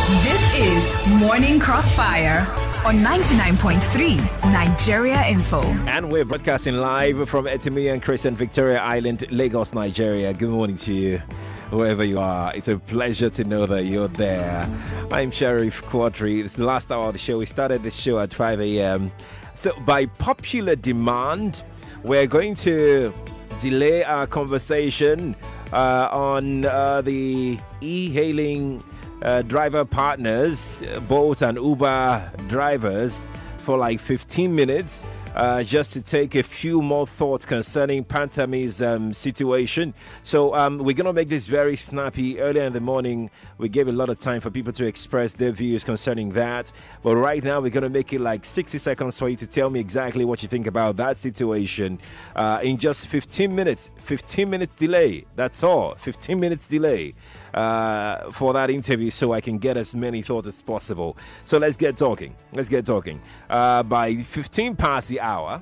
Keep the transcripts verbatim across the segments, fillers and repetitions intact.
This is Morning Crossfire on ninety-nine point three Nigeria Info. And we're broadcasting live from Etimi and Crescent, Victoria Island, Lagos, Nigeria. Good morning to you, wherever you are. It's a pleasure to know that you're there. I'm Sheriff Quadri. It's the last hour of the show. We started this show at five a.m. So by popular demand, we're going to delay our conversation uh, on uh, the e-hailing Uh, driver partners, Bolt and Uber drivers, for like fifteen minutes, uh, just to take a few more thoughts concerning Pantami's um, situation. So um, we're going to make this very snappy. Earlier in the morning, we gave a lot of time for people to express their views concerning that. But right now, we're going to make it like sixty seconds for you to tell me exactly what you think about that situation uh, in just fifteen minutes. fifteen minutes delay. That's all. fifteen minutes delay. Uh, for that interview, so I can get as many thoughts as possible. So let's get talking. Let's get talking. Uh, by fifteen past the hour.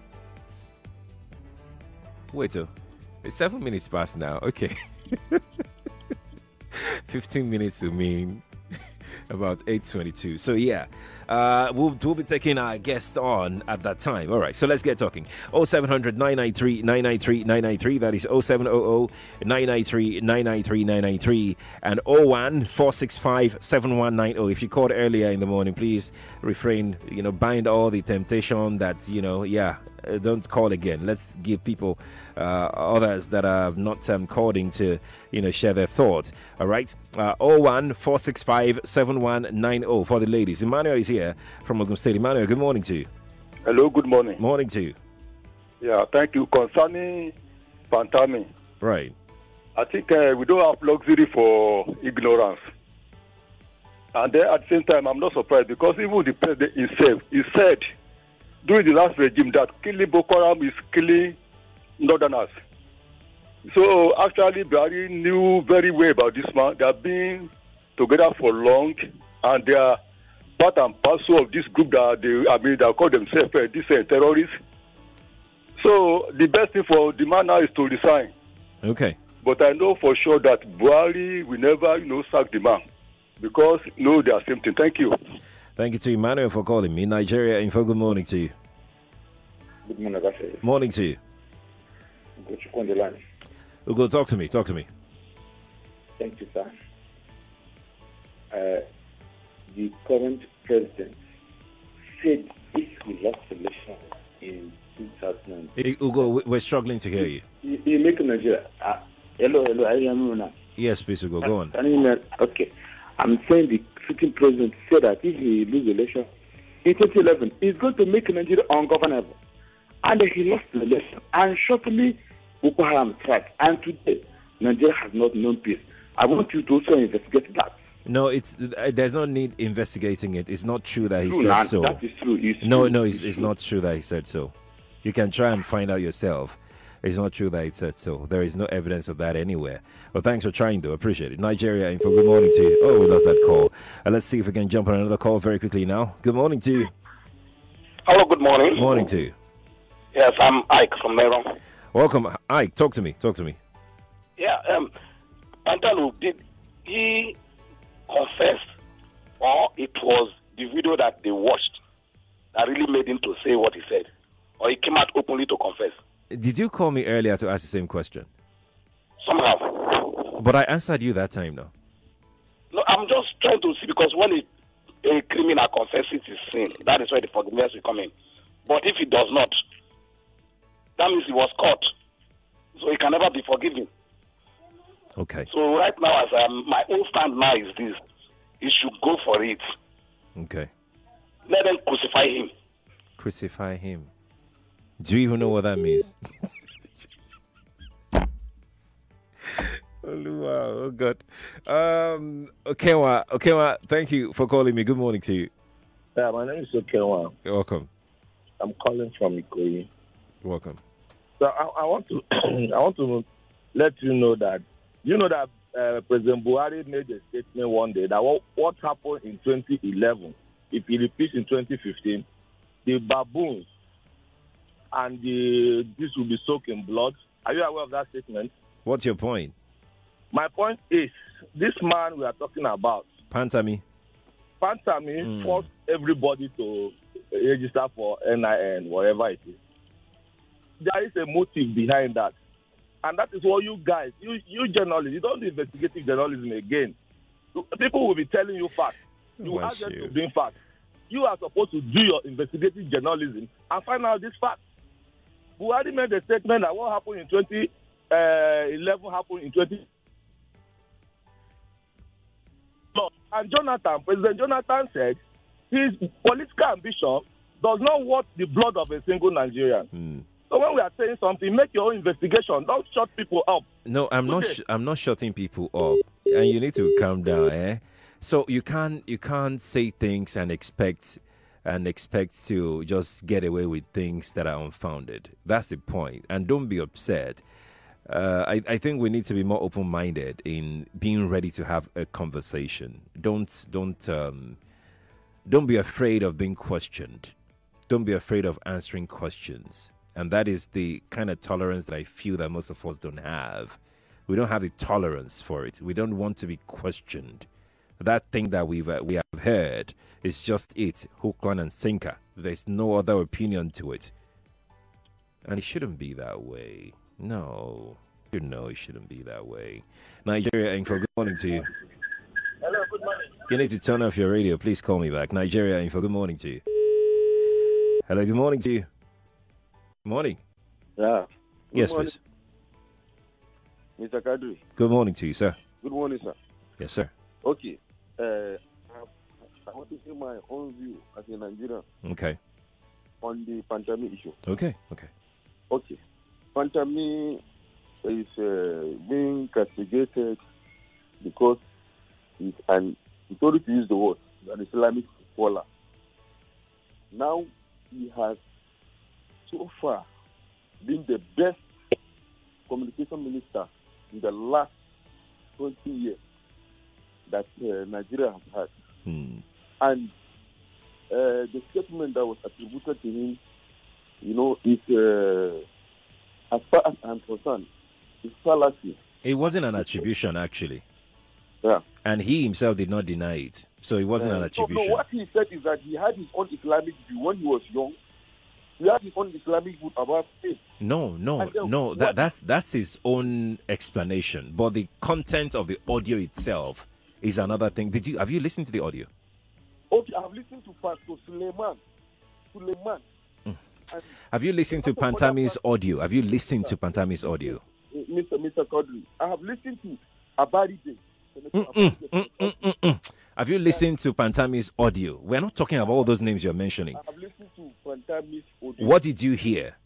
Wait, oh, it's seven minutes past now. Okay. fifteen minutes to mean about eight twenty-two. So yeah, uh, we'll, we'll be taking our guest on at that time. All right, so let's get talking. oh seven hundred, nine nine three, nine nine three, nine nine three. That is oh seven hundred, nine nine three, nine nine three, nine nine three. And oh one, four six five, seven one nine oh. If you called earlier in the morning, please refrain, you know, bind all the temptation that, you know, yeah, don't call again. Let's give people, uh, others that are not um, calling to, you know, share their thoughts. All right. Uh, oh one, four six five, seven one nine oh for the ladies. Emmanuel is here from Ogun State. Emmanuel, good morning to you. Hello, good morning. Morning to you. Yeah, thank you. Concerning Pantami. Right. I think uh, we don't have luxury for ignorance. And then at the same time, I'm not surprised because even the president himself, he said during the last regime that killing Boko Haram is killing northerners. So actually, Buhari knew very well about this man. They have been together for long, and they are part and parcel of this group that they, I mean, they call themselves uh, these uh, terrorists. So the best thing for the man now is to resign. Okay. But I know for sure that Buhari will never, you know, sack the man because, you know, they are same thing. Thank you. Thank you to Emmanuel for calling me. Nigeria Info, good morning to you. Good morning, Gasha. Morning to you. Go on the line. Ugo, talk to me. Talk to me. Thank you, sir. Uh, the current president said if we lost election in two thousand. Hey, Ugo, we're struggling to hear you. You, you make Nigeria. Uh, hello, hello. I am now. Yes, please, Ugo. Go on. Okay. I'm saying the sitting president said that if he lose election in twenty eleven, he's going to make Nigeria ungovernable. And he lost the election. And shortly, Boko Haram struck. And today, Nigeria has not known peace. I want you to also investigate that. No, it's uh, there's no need investigating it. It's not true that he true, said man. so. That is true. It's no, true. no, it's, it's, it's true. not true that he said so. You can try and find out yourself. It's not true that he said so. There is no evidence of that anywhere. But thanks for trying, though. Appreciate it. Nigeria Info, good morning to you. Oh, we lost that call. Uh, let's see if we can jump on another call very quickly now. Good morning to you. Hello, good morning. Morning to you. Yes, I'm Ike from Meron. Welcome, Ike. Talk to me. Talk to me. Yeah, um, Pantalu, did he confess, or it was the video that they watched that really made him to say what he said, or he came out openly to confess? Did you call me earlier to ask the same question? Somehow. But I answered you that time, though. No, I'm just trying to see, because when a, a criminal confesses his sin, that is where the forgiveness will come in. But if he does not, that means he was caught. So he can never be forgiven. Okay. So right now, as um, my own stand now is this: he should go for it. Okay. Let them crucify him. Crucify him. Do you even know what that means? oh, wow. Oh, God. Um, Okenwa, Okenwa, thank you for calling me. Good morning to you. Yeah, my name is Okenwa. You're welcome. I'm calling from Ikoyi. Welcome. So I, I want to I want to let you know that you know that uh, President Buhari made a statement one day that what, what happened in twenty eleven, if he repeats in twenty fifteen, the baboons and the this will be soaked in blood. Are you aware of that statement? What's your point? My point is, this man we are talking about, Pantami. Pantami Mm. forced everybody to register for N I N, whatever it is. There is a motive behind that. And that is what you guys, you, you journalists, you don't do investigative journalism again. People will be telling you facts. You Bless ask them you. to bring facts. You are supposed to do your investigative journalism and find out this fact. Buhari made a statement that what happened in twenty eleven happened in twenty. And Jonathan, President Jonathan said his political ambition does not want the blood of a single Nigerian. Mm. So when we are saying something, make your own investigation. Don't shut people up. No, I'm not. Okay. Sh- I'm not shutting people up, and you need to calm down, eh? So you can't you can't say things and expect and expect to just get away with things that are unfounded. That's the point. And don't be upset. Uh, I, I think we need to be more open-minded in being ready to have a conversation. Don't don't um, don't be afraid of being questioned. Don't be afraid of answering questions. And that is the kind of tolerance that I feel that most of us don't have. We don't have the tolerance for it. We don't want to be questioned. That thing that we've uh, we have heard is just it, hook, line, and sinker. There's no other opinion to it, and it shouldn't be that way. No, you know it shouldn't be that way. Nigeria Info, good morning to you. Hello, good morning. You need to turn off your radio. Please call me back. Nigeria Info, good morning to you. Hello, good morning to you. Good morning. Yeah. Good Yes, morning, please. Mister Kadri. Good morning to you, sir. Good morning, sir. Yes, sir. Okay. Uh, I, I want to say my own view as a Nigerian Okay. on the Pantami issue. Okay. Okay. Okay. Pantami is uh, being castigated because he's an, sorry to use the word, an Islamic scholar. Now he has so far been the best communication minister in the last twenty years that uh, Nigeria has had. Hmm. And uh, the statement that was attributed to him, you know, is, uh, as far as I'm concerned, is fallacy. It wasn't an attribution, actually. Yeah. And he himself did not deny it. So it wasn't Uh, an so, attribution. no, what he said is that he had his own Islamic view when he was young. He had his own Islamic view about faith. No, no, And then no. That what- that's that's his own explanation. But the content of the audio itself is another thing. Did you have you listened to the audio? Okay, I've listened to Pastor Suleiman. Suleiman. Mm. And Have you listened to Pastor Bola Pantami's audio? Have you listened to Pantami's audio? uh, Mister Mister Kodri. I have listened to Abari Day. Senator Mm, Abari mm, Day. mm, mm, mm, mm. Have you listened to Pantami's audio? We're not talking about all those names you're mentioning. I have listened to Pantami's audio. What did you hear?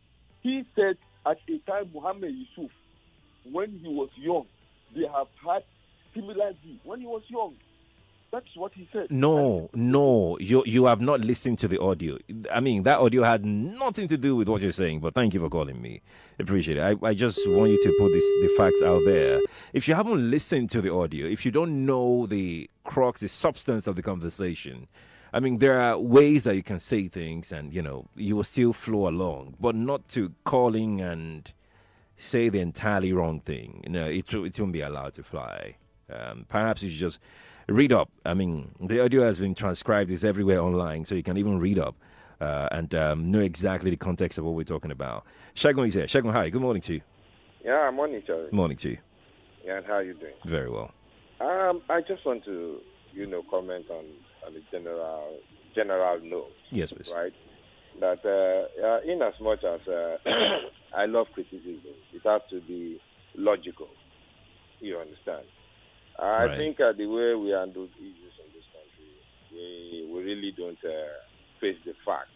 He said at a time Muhammad Yusuf, when he was young, they have had similar view. When he was young, that's what he said. No, no, you you have not listened to the audio. I mean, that audio had nothing to do with what you're saying. But thank you for calling me. Appreciate it. I, I just want you to put this the facts out there. If you haven't listened to the audio, if you don't know the crux, the substance of the conversation, I mean, there are ways that you can say things, and you know, you will still flow along, but not to calling and say the entirely wrong thing. You know, it it won't be allowed to fly. Um, perhaps you should just read up. I mean, the audio has been transcribed. It's everywhere online, so you can even read up uh, and um, know exactly the context of what we're talking about. Shagun is here. Shagun, hi. Good morning to you. Yeah, morning, Charlie. Good morning to you. Yeah, and how are you doing? Very well. Um, I just want to, you know, comment on, on the general general note, Yes, please. right? That uh, uh, in as much as uh, I love criticism, it has to be logical. You understand? I Right. think uh, the way we handle issues in this country, we, we really don't uh, face the facts.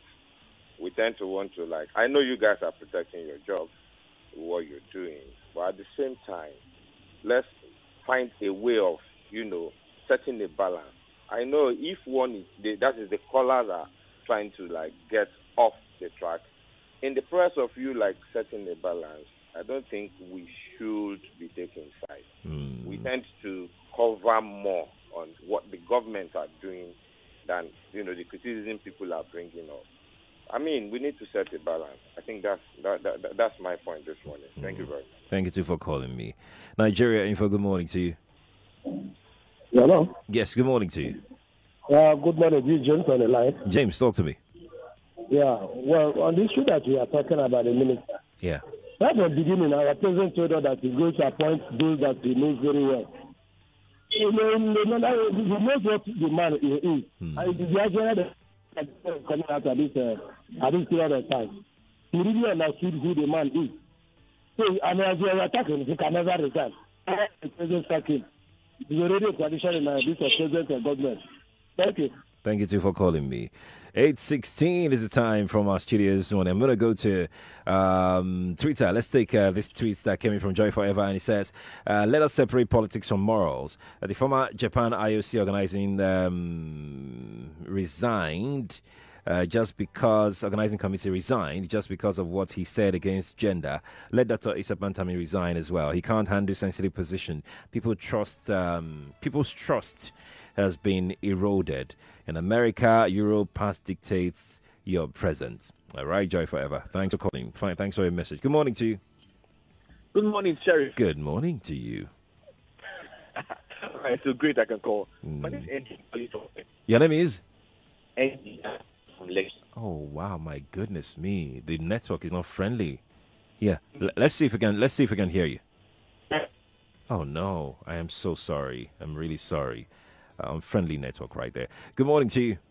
We tend to want to, like, I know you guys are protecting your job, what you're doing, but at the same time, let's find a way of, you know, setting a balance. I know if one is, the, that is the callers are trying to, like, get off the track. In the process of you, like, setting a balance, I don't think we should be taking sides. Mm. We tend to cover more on what the government are doing than, you know, the criticism people are bringing up. I mean, we need to set a balance. I think that's that, that, that's my point this morning. Thank you very much. Thank you too for calling me. Nigeria Info, good morning to you. Hello. Yes, good morning to you. Uh, good morning, this is James on the line. James, talk to me. Yeah, well, on the issue that we are talking about the minister, Yeah. right from the beginning, our president told us that he's going to appoint those that he knows very well. You know, he knows what the man is. Hmm. And the agenda that is coming out at this, uh, at this period of time, he really understood who the man is. So, I mean, as you are attacking, he can never resign. The president sacked him. It's already a tradition in uh, this uh, president and government. Thank you. Thank you, too, for calling me. eight sixteen is the time from our studios this morning. I'm going to go to um, Twitter. Let's take uh, this tweet that came in from Joy Forever, and he says, uh, let us separate politics from morals. Uh, the former Japan I O C organizing um, resigned uh, just because, organizing committee resigned just because of what he said against gender. Let Doctor Issa Pantami resign as well. He can't handle sensitive position. People trust, um, people's trust has been eroded. In America, Europe past dictates your present. All right, Joy Forever. Thanks for calling. Fine, thanks for your message. Good morning to you. Good morning, Sheriff. Good morning to you. All right, so great I can call. Mm. My name is Eddie. Your name is? Eddie from Lekki. Oh, wow, my goodness me. The network is not friendly. Yeah, L- let's see if we can, let's see if we can hear you. Oh, no, I am so sorry. I'm really sorry. Um, friendly network right there. Good morning to you.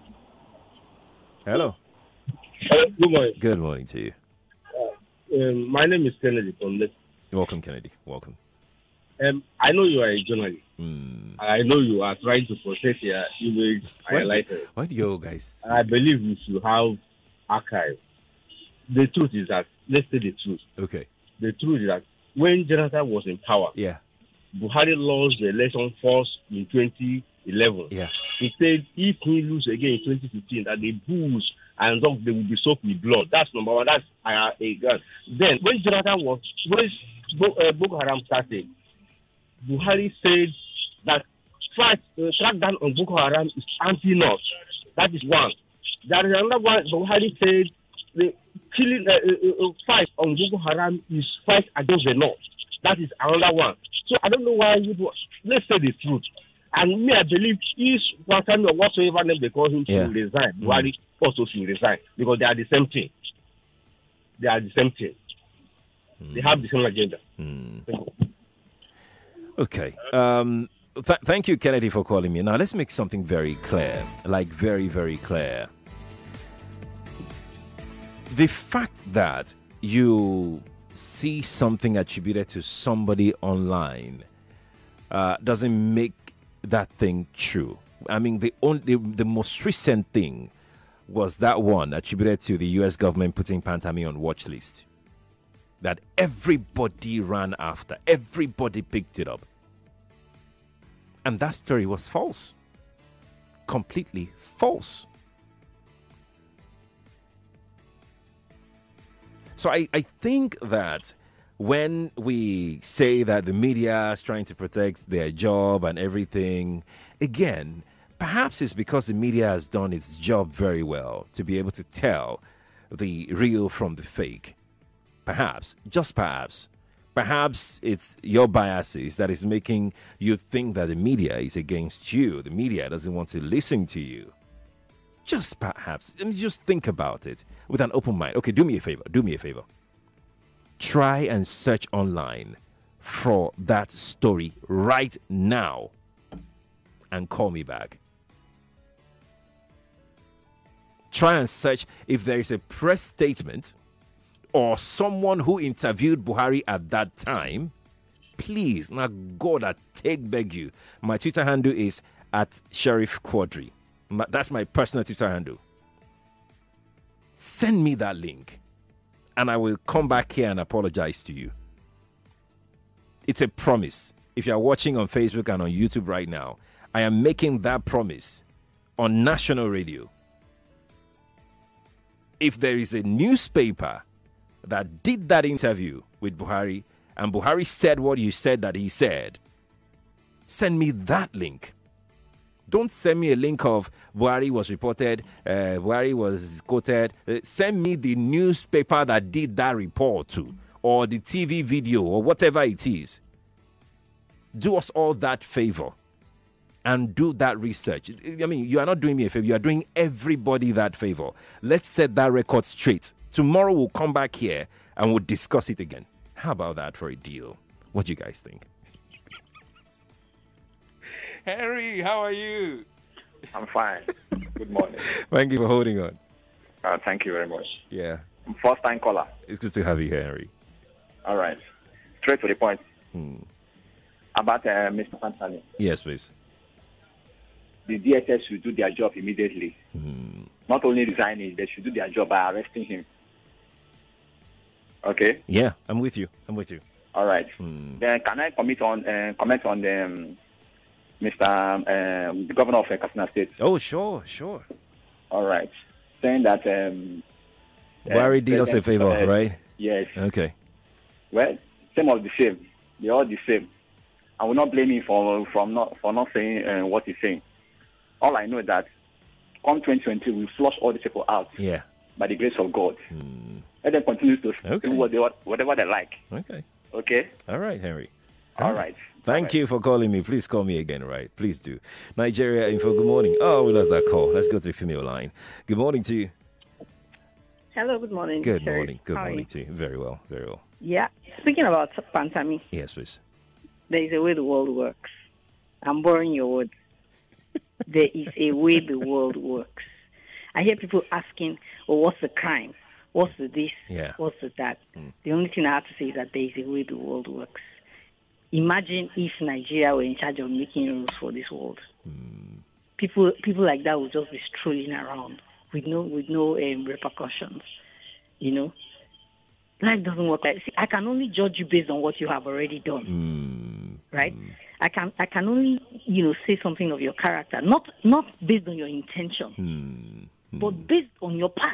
Hello. Hello. Good morning. Good morning to you. Uh, um, my name is Kennedy from Lekki. Welcome, Kennedy. Welcome. Um, I know you are a journalist. Mm. I know you are trying to protect your image. Why, I like it. Why do you guys? I believe you should have archives. The truth is that, let's say the truth. Okay. The truth is that when Jonathan was in power, yeah, Buhari lost the election first in twenty eleven. Yeah. He said if he lose again in twenty fifteen, that the bulls and dogs, they will be soaked with blood. That's number one. That's uh, a gun. Then, when Jonathan was, when uh, Boko Haram started, Buhari said that fight, uh, track down on Boko Haram is anti-North. That is one. There is another one. Buhari said the killing uh, uh, uh, fight on Boko Haram is fight against the North. That is another one. So I don't know why you do. Let's say the truth. And me, I believe each person or whatsoever name they call him yeah. should resign. Mm. Buhari also should resign because they are the same thing. They are the same thing. Mm. They have the same agenda. Mm. Okay. Um, th- thank you, Kennedy, for calling me. Now, let's make something very clear. Like, very, very clear. The fact that you see something attributed to somebody online uh, doesn't make that thing true. I mean, the only the most recent thing was that one attributed to the U S government putting Pantami on watch list. That everybody ran after, everybody picked it up. And that story was false. Completely false. So I, I think that when we say that the media is trying to protect their job and everything, again, perhaps it's because the media has done its job very well to be able to tell the real from the fake. Perhaps, just perhaps. Perhaps it's your biases that is making you think that the media is against you. The media doesn't want to listen to you. Just perhaps. I mean, just think about it with an open mind. Okay, do me a favor. Do me a favor. Try and search online for that story right now and call me back. Try and search if there is a press statement or someone who interviewed Buhari at that time. Please, now God, I take beg you. My Twitter handle is at Sheriff Quadri. That's my personal Twitter handle. Send me that link and I will come back here and apologize to you. It's a promise. If you're watching on Facebook and on YouTube right now, I am making that promise on national radio. If there is a newspaper that did that interview with Buhari and Buhari said what you said that he said, send me that link. Don't send me a link of Buhari was reported, uh, Buhari was quoted. Uh, send me the newspaper that did that report too, or the T V video, or whatever it is. Do us all that favor and do that research. I mean, you are not doing me a favor. You are doing everybody that favor. Let's set that record straight. Tomorrow we'll come back here and we'll discuss it again. How about that for a deal? What do you guys think? Henry, how are you? I'm fine. Good morning. Thank you for holding on. Uh, thank you very much. Yeah. First time caller. It's good to have you here, Henry. All right. Straight to the point. Hmm. About uh, Mister Pantani. Yes, please. The D S S should do their job immediately. Hmm. Not only resigning, they should do their job by arresting him. Okay? Yeah, I'm with you. I'm with you. All right. Hmm. Then can I comment on uh, comment on the, um, Mister Um, um, the governor of uh, Katsina State? Oh, sure, sure. All right. Saying that um, Barry uh, did us a favor, uh, right? Yes. Okay. Well, same of the same. They're all the same. I will not blame him for from not for not saying uh, what he's saying. All I know is that come twenty twenty, we flush all these people out. Yeah. By the grace of God. Hmm. Let them continue to okay. do what they, whatever they like. Okay. Okay. All right, Henry. All right. Thank right. you for calling me. Please call me again, right? Please do. Nigeria Info, good morning. Oh, we lost that call. Let's go to the female line. Good morning to you. Hello, good morning. Good Sherry. morning. Good How morning to you. Very well, very well. Yeah. Speaking about Pantami. Yes, please. There is a way the world works. I'm borrowing your words. There is a way the world works. I hear people asking, well, what's the crime? What's the this? Yeah. What's the that? Mm. The only thing I have to say is that there is a way the world works. Imagine if Nigeria were in charge of making rules for this world. Mm. People people like that would just be strolling around with no with no um, repercussions. You know? Life doesn't work like see, I can only judge you based on what you have already done. Mm. Right? Mm. I can I can only, you know, say something of your character, not not based on your intention, mm. but based on your past.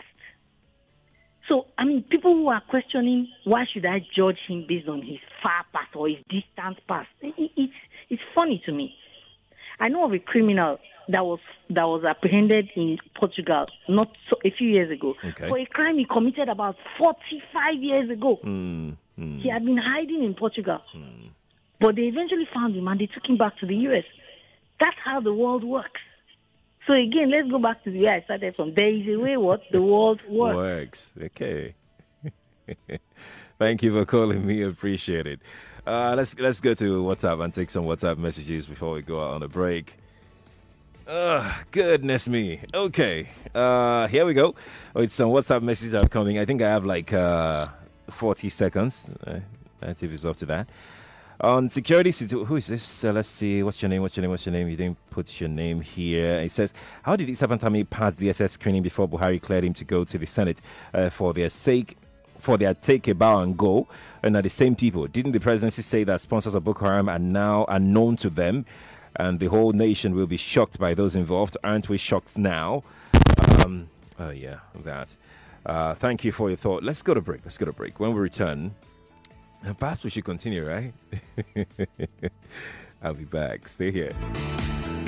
So, I mean, people who are questioning why should I judge him based on his far past or his distant past, it, it's it's funny to me. I know of a criminal that was that was apprehended in Portugal not so, a few years ago okay. for a crime he committed about forty-five years ago. Mm, mm. He had been hiding in Portugal, mm. but they eventually found him and they took him back to the U S. That's how the world works. So again, let's go back to the way I started from. There is a way what the world works. Works. Okay. Thank you for calling me. Appreciate it. Uh, let's let's go to WhatsApp and take some WhatsApp messages before we go out on a break. Uh, goodness me. Okay. Uh, here we go. Oh, it's some WhatsApp messages that are coming. I think I have like uh, forty seconds. Uh, let's see if it's up to that. On security, who is this? Uh, let's see. What's your name? What's your name? What's your name? You didn't put your name here. It says, how did Issa Pantami pass the S S screening before Buhari cleared him to go to the Senate uh, for their sake, for their take a bow and go? And are the same people? Didn't the presidency say that sponsors of Boko Haram are now are known to them, and the whole nation will be shocked by those involved? Aren't we shocked now? Um, oh yeah, that. Uh, thank you for your thought. Let's go to break. Let's go to break. When we return. Perhaps we should continue, right? I'll be back. Stay here.